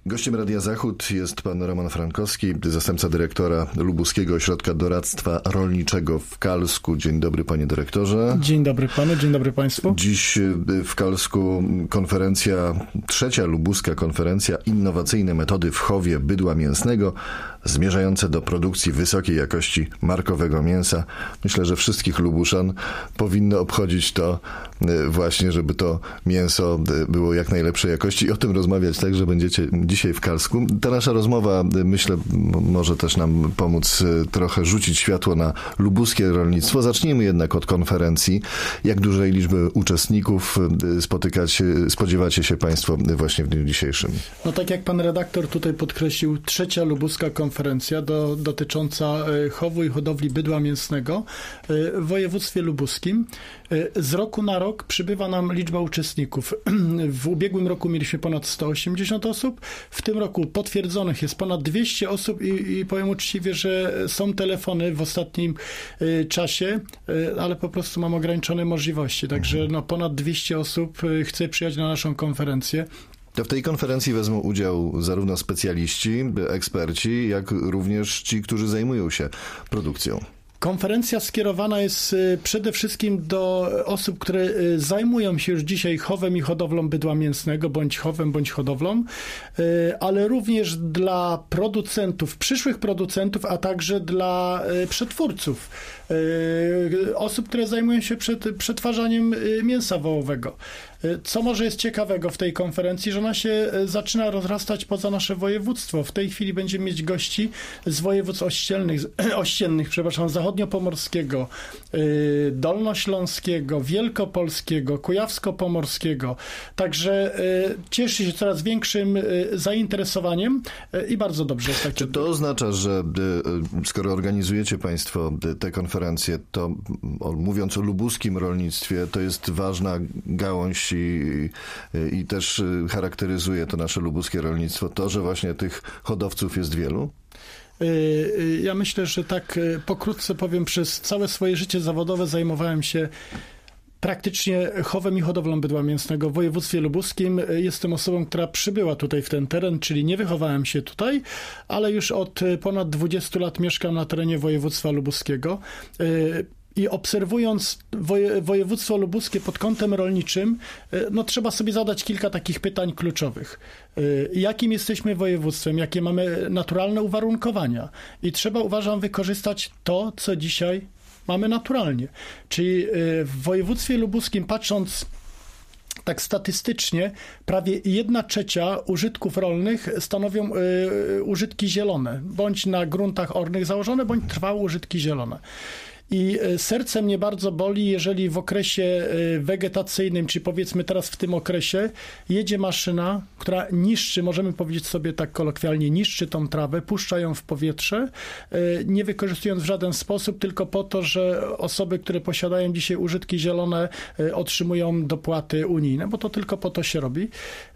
Gościem Radia Zachód jest pan Roman Frankowski, zastępca dyrektora Lubuskiego Ośrodka Doradztwa Rolniczego w Kalsku. Dzień dobry, panie dyrektorze. Dzień dobry panu, dzień dobry państwu. Dziś w Kalsku trzecia lubuska konferencja Innowacyjne metody w chowie bydła mięsnego, zmierzające do produkcji wysokiej jakości markowego mięsa. Myślę, że wszystkich Lubuszan powinno obchodzić to właśnie, żeby to mięso było jak najlepszej jakości i o tym rozmawiać także będziecie dzisiaj w Kalsku. Ta nasza rozmowa, myślę, może też nam pomóc trochę rzucić światło na lubuskie rolnictwo. Zacznijmy jednak od konferencji. Jak dużej liczby uczestników spodziewacie się państwo właśnie w dniu dzisiejszym? No tak jak pan redaktor tutaj podkreślił, trzecia lubuska konferencja dotycząca chowu i hodowli bydła mięsnego w województwie lubuskim. Z roku na rok przybywa nam liczba uczestników. W ubiegłym roku mieliśmy ponad 180 osób. W tym roku potwierdzonych jest ponad 200 osób i powiem uczciwie, że są telefony w ostatnim czasie, ale po prostu mam ograniczone możliwości. Także ponad 200 osób chce przyjechać na naszą konferencję. To w tej konferencji wezmą udział zarówno specjaliści, eksperci, jak również ci, którzy zajmują się produkcją. Konferencja skierowana jest przede wszystkim do osób, które zajmują się już dzisiaj chowem i hodowlą bydła mięsnego, bądź chowem, bądź hodowlą, ale również dla producentów, przyszłych producentów, a także dla przetwórców, osób, które zajmują się przetwarzaniem mięsa wołowego. Co może jest ciekawego w tej konferencji, że ona się zaczyna rozrastać poza nasze województwo. W tej chwili będziemy mieć gości z województw ościennych, zachodniopomorskiego, dolnośląskiego, wielkopolskiego, kujawsko-pomorskiego. Także cieszy się coraz większym zainteresowaniem i bardzo dobrze jest takie. Czy to oznacza, że skoro organizujecie państwo te konferencje, to mówiąc o lubuskim rolnictwie, to jest ważna gałąź i też charakteryzuje to nasze lubuskie rolnictwo, to, że właśnie tych hodowców jest wielu? Ja myślę, że tak pokrótce powiem, przez całe swoje życie zawodowe zajmowałem się praktycznie chowem i hodowlą bydła mięsnego w województwie lubuskim. Jestem osobą, która przybyła tutaj w ten teren, czyli nie wychowałem się tutaj, ale już od ponad 20 lat mieszkam na terenie województwa lubuskiego. I obserwując województwo lubuskie pod kątem rolniczym, trzeba sobie zadać kilka takich pytań kluczowych. Jakim jesteśmy województwem? Jakie mamy naturalne uwarunkowania? I trzeba, uważam, wykorzystać to, co dzisiaj mamy naturalnie. Czyli w województwie lubuskim, patrząc tak statystycznie, prawie 1/3 użytków rolnych stanowią użytki zielone, bądź na gruntach ornych założone, bądź trwałe użytki zielone. I serce mnie bardzo boli, jeżeli w okresie wegetacyjnym, czy powiedzmy teraz w tym okresie, jedzie maszyna, która niszczy, możemy powiedzieć sobie tak kolokwialnie, niszczy tą trawę, puszcza ją w powietrze, nie wykorzystując w żaden sposób, tylko po to, że osoby, które posiadają dzisiaj użytki zielone, otrzymują dopłaty unijne, bo to tylko po to się robi.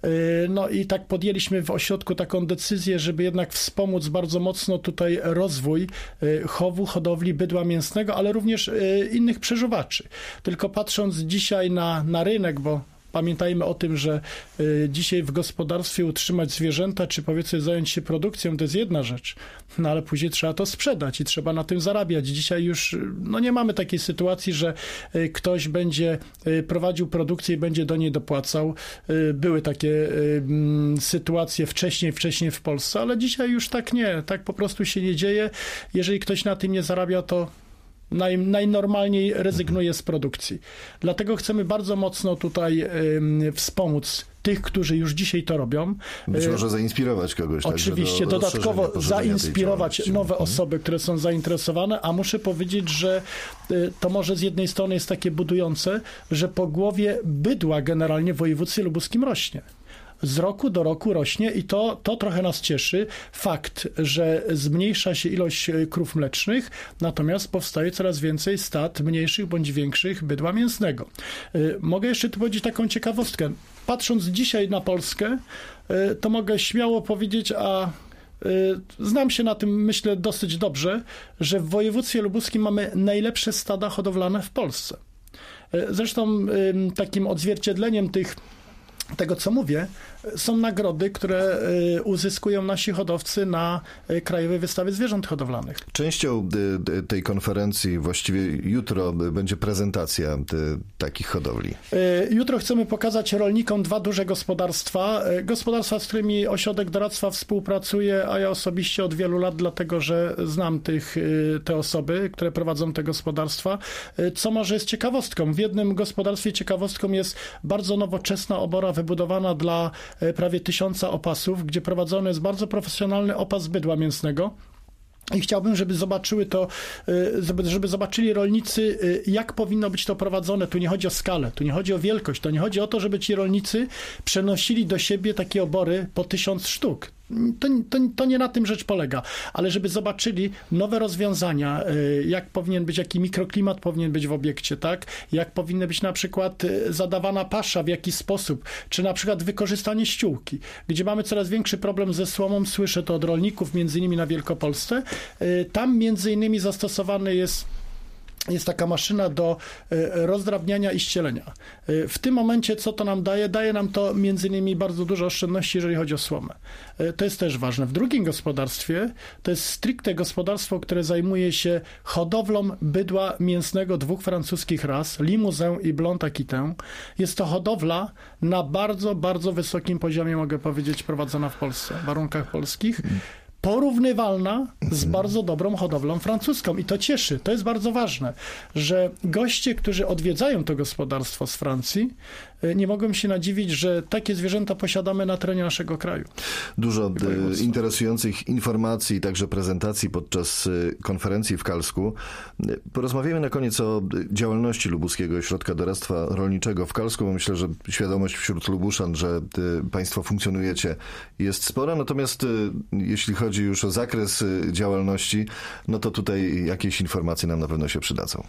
No i tak podjęliśmy w ośrodku taką decyzję, żeby jednak wspomóc bardzo mocno tutaj rozwój chowu, hodowli bydła mięsnego, ale również innych przeżuwaczy. Tylko patrząc dzisiaj na rynek, bo pamiętajmy o tym, że dzisiaj w gospodarstwie utrzymać zwierzęta, czy powiedzmy zająć się produkcją, to jest jedna rzecz, ale później trzeba to sprzedać i trzeba na tym zarabiać. Dzisiaj już nie mamy takiej sytuacji, że ktoś będzie prowadził produkcję i będzie do niej dopłacał. Były takie sytuacje wcześniej w Polsce, ale dzisiaj już tak nie. Tak po prostu się nie dzieje. Jeżeli ktoś na tym nie zarabia, to najnormalniej rezygnuje z produkcji. Dlatego chcemy bardzo mocno tutaj wspomóc tych, którzy już dzisiaj to robią. Być może zainspirować kogoś. Oczywiście, dodatkowo zainspirować nowe osoby, które są zainteresowane, a muszę powiedzieć, że to może z jednej strony jest takie budujące, że pogłowie bydła generalnie w województwie lubuskim rośnie. Z roku do roku rośnie i to trochę nas cieszy. Fakt, że zmniejsza się ilość krów mlecznych, natomiast powstaje coraz więcej stad mniejszych bądź większych bydła mięsnego. Mogę jeszcze tu powiedzieć taką ciekawostkę. Patrząc dzisiaj na Polskę, to mogę śmiało powiedzieć, znam się na tym, myślę, dosyć dobrze, że w województwie lubuskim mamy najlepsze stada hodowlane w Polsce. Zresztą takim odzwierciedleniem tych tego, co mówię, są nagrody, które uzyskują nasi hodowcy na Krajowej Wystawie Zwierząt Hodowlanych. Częścią tej konferencji, właściwie jutro, będzie prezentacja takich hodowli. Jutro chcemy pokazać rolnikom 2 duże gospodarstwa, z którymi Ośrodek Doradztwa współpracuje, a ja osobiście od wielu lat, dlatego że znam te osoby, które prowadzą te gospodarstwa. Co może jest ciekawostką? W jednym gospodarstwie ciekawostką jest bardzo nowoczesna obora wybudowana dla prawie 1000 opasów, gdzie prowadzony jest bardzo profesjonalny opas bydła mięsnego. I chciałbym, żeby zobaczyli rolnicy, jak powinno być to prowadzone. Tu nie chodzi o skalę, tu nie chodzi o wielkość, to nie chodzi o to, żeby ci rolnicy przenosili do siebie takie obory po 1000 sztuk. To nie na tym rzecz polega, ale żeby zobaczyli nowe rozwiązania, jak powinien być, jaki mikroklimat powinien być w obiekcie, tak? Jak powinna być na przykład zadawana pasza, w jaki sposób, czy na przykład wykorzystanie ściółki, gdzie mamy coraz większy problem ze słomą, słyszę to od rolników, między innymi na Wielkopolsce. Tam między innymi zastosowany jest taka maszyna do rozdrabniania i ścielenia. W tym momencie co to nam daje? Daje nam to między innymi bardzo dużo oszczędności, jeżeli chodzi o słomę. To jest też ważne. W drugim gospodarstwie to jest stricte gospodarstwo, które zajmuje się hodowlą bydła mięsnego 2 francuskich ras, Limousin i Blond Aquitaine. Jest to hodowla na bardzo, bardzo wysokim poziomie, mogę powiedzieć, prowadzona w Polsce, w warunkach polskich. Porównywalna z bardzo dobrą hodowlą francuską. I to cieszy, to jest bardzo ważne, że goście, którzy odwiedzają to gospodarstwo z Francji, nie mogą się nadziwić, że takie zwierzęta posiadamy na terenie naszego kraju. Dużo interesujących informacji, także prezentacji podczas konferencji w Kalsku. Porozmawiamy na koniec o działalności Lubuskiego Ośrodka Doradztwa Rolniczego w Kalsku, bo myślę, że świadomość wśród Lubuszan, że państwo funkcjonujecie, jest spora. Natomiast jeśli chodzi już o zakres działalności, no to tutaj jakieś informacje nam na pewno się przydadzą.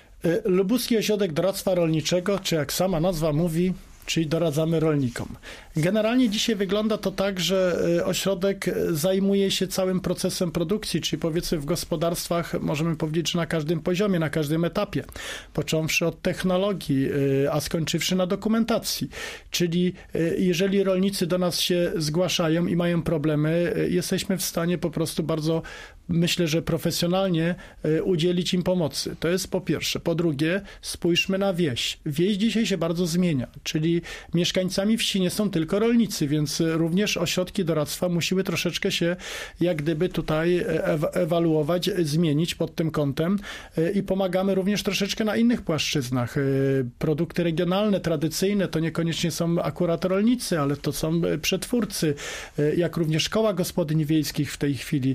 Lubuski Ośrodek Doradztwa Rolniczego, czy jak sama nazwa mówi, czyli doradzamy rolnikom. Generalnie dzisiaj wygląda to tak, że ośrodek zajmuje się całym procesem produkcji, czyli powiedzmy w gospodarstwach możemy powiedzieć, że na każdym poziomie, na każdym etapie, począwszy od technologii, a skończywszy na dokumentacji. Czyli jeżeli rolnicy do nas się zgłaszają i mają problemy, jesteśmy w stanie po prostu bardzo, myślę, że profesjonalnie udzielić im pomocy. To jest po pierwsze. Po drugie, spójrzmy na wieś. Wieś dzisiaj się bardzo zmienia, czyli mieszkańcami wsi nie są tylko rolnicy, więc również ośrodki doradztwa musiły troszeczkę się jak gdyby tutaj ewaluować, zmienić pod tym kątem i pomagamy również troszeczkę na innych płaszczyznach. Produkty regionalne, tradycyjne to niekoniecznie są akurat rolnicy, ale to są przetwórcy, jak również koła gospodyń wiejskich w tej chwili,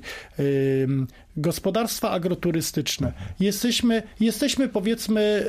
gospodarstwa agroturystyczne. Jesteśmy powiedzmy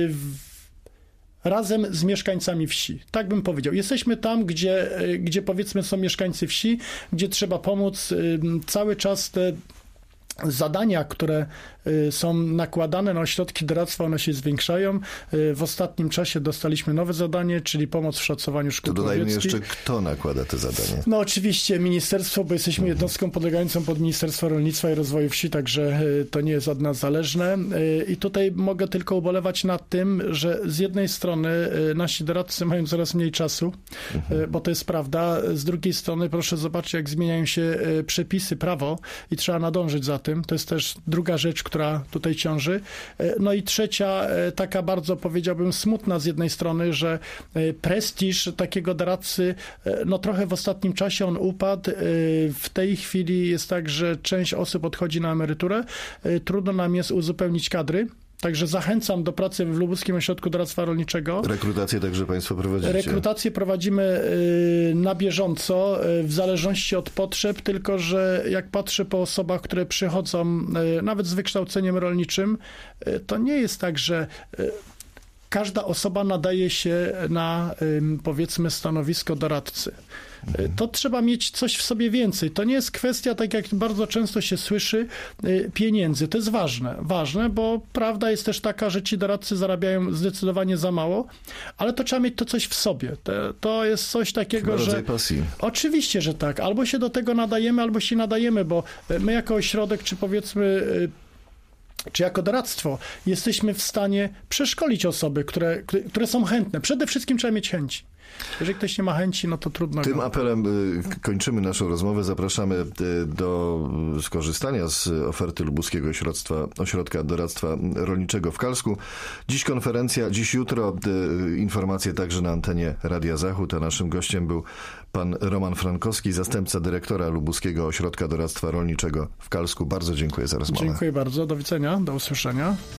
razem z mieszkańcami wsi. Tak bym powiedział. Jesteśmy tam, gdzie powiedzmy są mieszkańcy wsi, gdzie trzeba pomóc. Cały czas te zadania, które są nakładane na ośrodki doradztwa, one się zwiększają. W ostatnim czasie dostaliśmy nowe zadanie, czyli pomoc w szacowaniu szkód łowieckich. To dodajmy jeszcze, kto nakłada te zadania? No oczywiście ministerstwo, bo jesteśmy jednostką podlegającą pod Ministerstwo Rolnictwa i Rozwoju Wsi, także to nie jest od nas zależne. I tutaj mogę tylko ubolewać nad tym, że z jednej strony nasi doradcy mają coraz mniej czasu, bo to jest prawda. Z drugiej strony proszę zobaczyć, jak zmieniają się przepisy, prawo i trzeba nadążyć za tym. To jest też druga rzecz, która tutaj ciąży. No i trzecia, taka bardzo powiedziałbym smutna z jednej strony, że prestiż takiego doradcy, no trochę w ostatnim czasie on upadł. W tej chwili jest tak, że część osób odchodzi na emeryturę. Trudno nam jest uzupełnić kadry. Także zachęcam do pracy w Lubuskim Ośrodku Doradztwa Rolniczego. Rekrutację także państwo prowadzicie? Rekrutację prowadzimy na bieżąco, w zależności od potrzeb, tylko że jak patrzę po osobach, które przychodzą nawet z wykształceniem rolniczym, to nie jest tak, że każda osoba nadaje się na, powiedzmy, stanowisko doradcy. To trzeba mieć coś w sobie więcej. To nie jest kwestia, tak jak bardzo często się słyszy, pieniędzy. To jest ważne, bo prawda jest też taka, że ci doradcy zarabiają zdecydowanie za mało, ale to trzeba mieć to coś w sobie. To jest coś takiego, że... rodzaj pasji. Oczywiście, że tak. Albo się do tego nadajemy, albo się nadajemy, bo my jako ośrodek, czy powiedzmy... czy jako doradztwo jesteśmy w stanie przeszkolić osoby, które są chętne. Przede wszystkim trzeba mieć chęci. Jeżeli ktoś nie ma chęci, no to trudno. Tym apelem kończymy naszą rozmowę. Zapraszamy do skorzystania z oferty Lubuskiego Ośrodka Doradztwa Rolniczego w Kalsku. Dziś konferencja, dziś jutro informacje także na antenie Radia Zachód, a naszym gościem był pan Roman Frankowski, zastępca dyrektora Lubuskiego Ośrodka Doradztwa Rolniczego w Kalsku. Bardzo dziękuję za rozmowę. Dziękuję bardzo. Do widzenia. Do usłyszenia.